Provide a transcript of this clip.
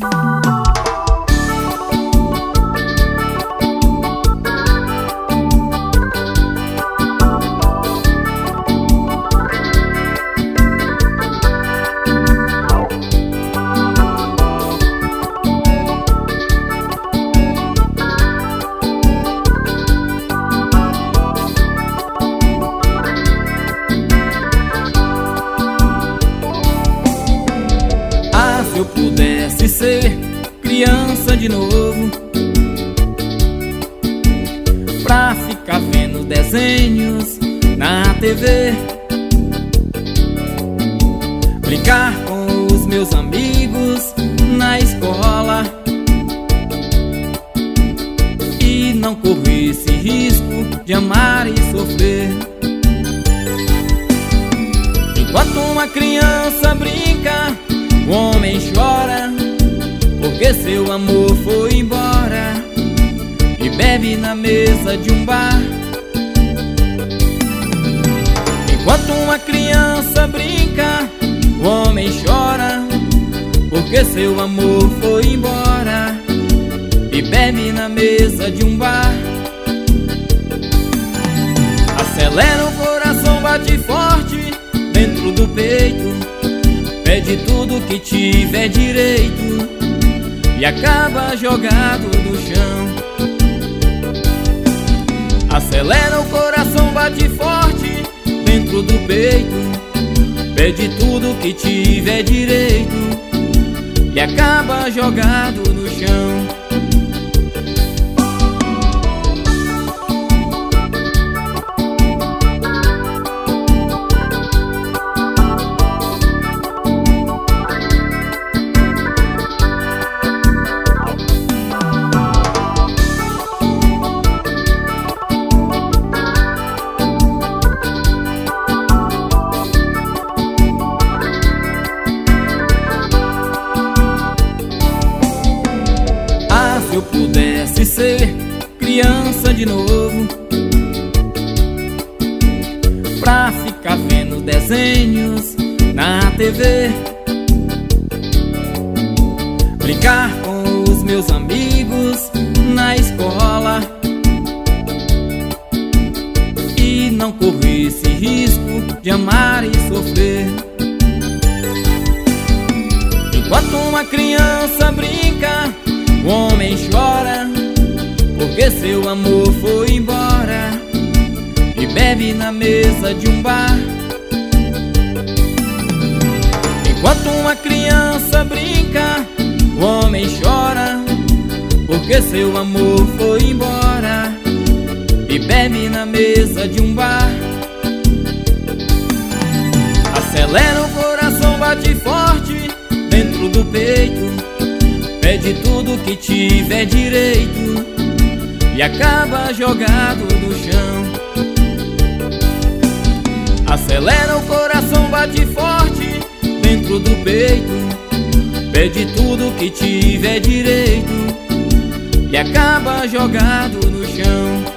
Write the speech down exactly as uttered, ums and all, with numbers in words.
Se eu pudesse ser criança de novo, pra ficar vendo desenhos na T V, brincar com os meus amigos na escola e não correr esse risco de amar e sofrer. Enquanto uma criança brinca, o homem chora, porque seu amor foi embora e bebe na mesa de um bar. Enquanto uma criança brinca, o homem chora, porque seu amor foi embora e bebe na mesa de um bar. Acelera, o coração bate forte dentro do peito, pede tudo que tiver direito e acaba jogado no chão. Acelera, o coração bate forte dentro do peito, pede tudo que tiver direito e acaba jogado no chão. Se eu pudesse ser criança de novo, pra ficar vendo desenhos na T V, brincar com os meus amigos na escola e não correr esse risco de amar e sofrer. Enquanto uma criança brinca, o homem chora, porque seu amor foi embora e bebe na mesa de um bar. Enquanto uma criança brinca, o homem chora, porque seu amor foi embora e bebe na mesa de um bar. Acelera, o coração bate forte dentro do peito, pede tudo que tiver direito e acaba jogado no chão. Acelera, o coração bate forte dentro do peito, pede tudo que tiver direito e acaba jogado no chão.